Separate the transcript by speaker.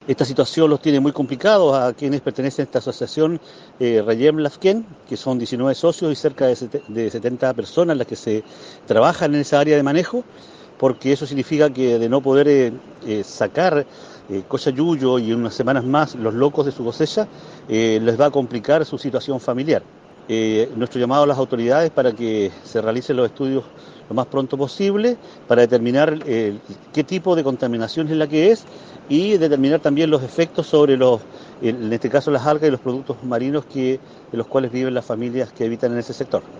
Speaker 1: Esta situación los tiene muy complicados a quienes pertenecen a esta asociación Rayem Lafken, que son 19 socios y cerca de 70 personas las que se trabajan en esa área de manejo, porque eso significa que de no poder sacar cochayuyo y unas semanas más los locos de su cosecha, les va a complicar su situación familiar. Nuestro llamado a las autoridades para que se realicen los estudios lo más pronto posible para determinar qué tipo de contaminación es la que es y determinar también los efectos sobre en este caso las algas y los productos marinos de los cuales viven las familias que habitan en ese sector.